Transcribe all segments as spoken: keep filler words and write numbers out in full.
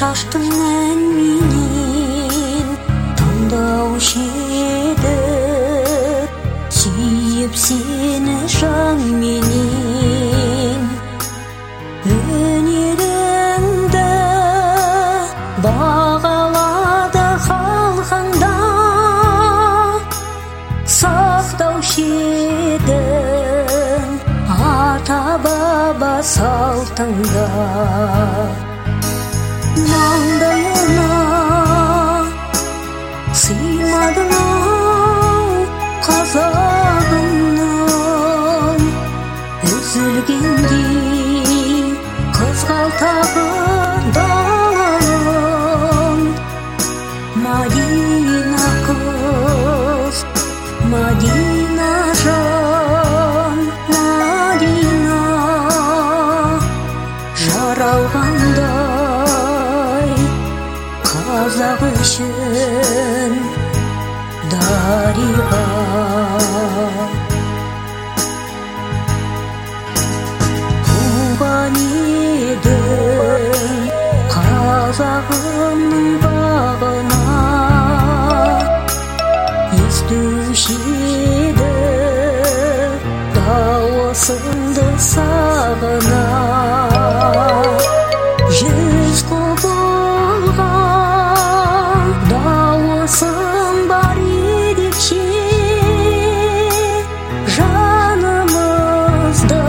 шаштыңнан менен таңдаушы еді, сүйіп сені жан менен. Өнеріңді бағалады халқыңда, сақтаушы едің ата баба салтыңда. Маңдайына сыймадың ау қазағымның, үзілгендей қызғалдағың. Мадина қыз, Мадина жан, Мадина жаралғандай қазақ үшін дариға. Туған едің қазағымның бағына, естуші еді дауысыңды сағына. Жүз құбылған дауысың бар ерекше, жанымызды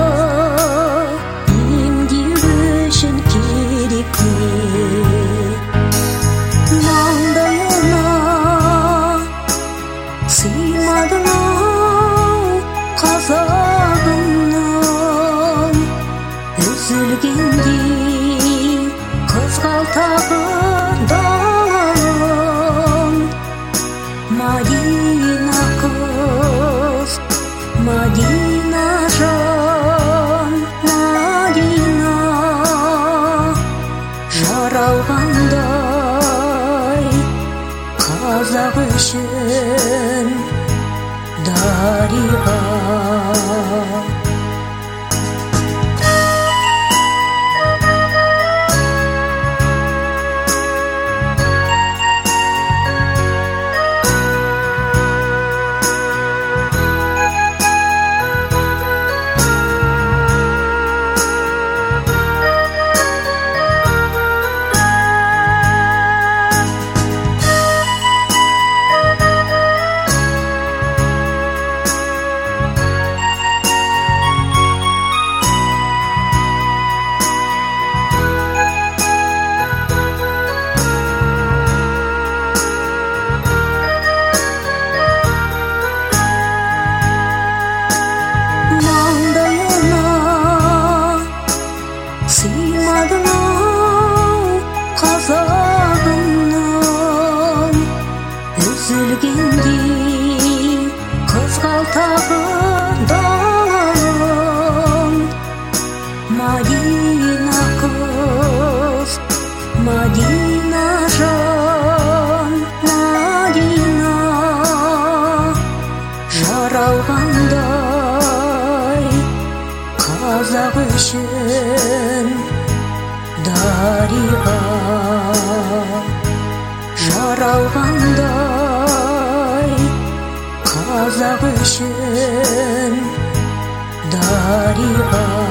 емдеу үшін керек те. Маңдайына сыймадың ау қазағымның, үзілгендей қызғалдағың. Мадина қыз, Мадина жан, Мадина жаралғандай қазақ үшін дариға. Сыймадың ау қазағымның, үзілгендей қызғалдағың. Мадина қыз, Мадина жан, Мадина жаралғандай қазақ үшін дариға. Жаралғандай қазақ үшін дариға.